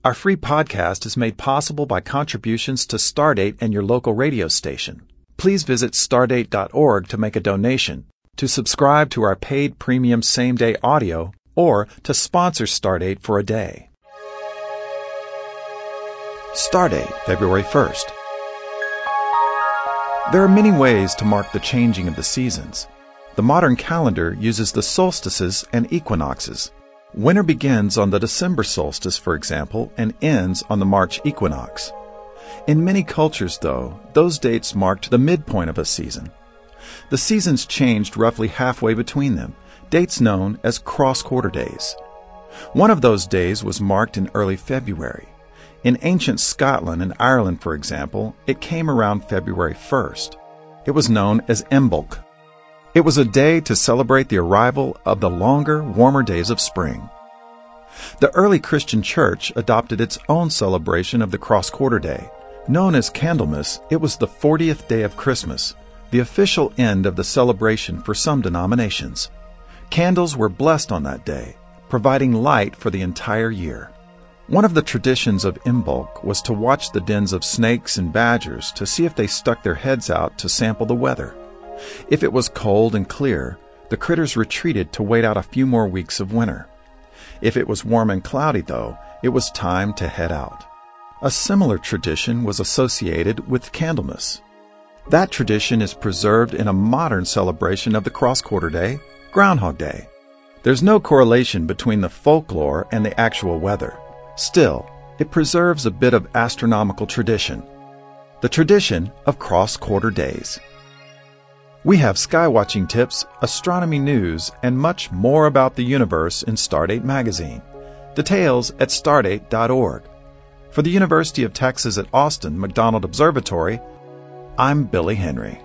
Our free podcast is made possible by contributions to Stardate and your local radio station. Please visit stardate.org to make a donation, to subscribe to our paid premium same-day audio, or to sponsor Stardate for a day. Stardate, February 1st. There are many ways to mark the changing of the seasons. The modern calendar uses the solstices and equinoxes. Winter begins on the December solstice, for example, and ends on the March equinox. In many cultures, though, those dates marked the midpoint of a season. The seasons changed roughly halfway between them, dates known as cross-quarter days. One of those days was marked in early February. In ancient Scotland and Ireland, for example, it came around February 1st. It was known as Imbolc. It was a day to celebrate the arrival of the longer, warmer days of spring. The early Christian church adopted its own celebration of the cross-quarter day. Known as Candlemas, it was the 40th day of Christmas, the official end of the celebration for some denominations. Candles were blessed on that day, providing light for the entire year. One of the traditions of Imbolc was to watch the dens of snakes and badgers to see if they stuck their heads out to sample the weather. If it was cold and clear, the critters retreated to wait out a few more weeks of winter. If it was warm and cloudy, though, it was time to head out. A similar tradition was associated with Candlemas. That tradition is preserved in a modern celebration of the cross-quarter day, Groundhog Day. There's no correlation between the folklore and the actual weather. Still, it preserves a bit of astronomical tradition. The tradition of cross-quarter days. We have skywatching tips, astronomy news, and much more about the universe in Stardate magazine. Details at stardate.org. For the University of Texas at Austin McDonald Observatory, I'm Billy Henry.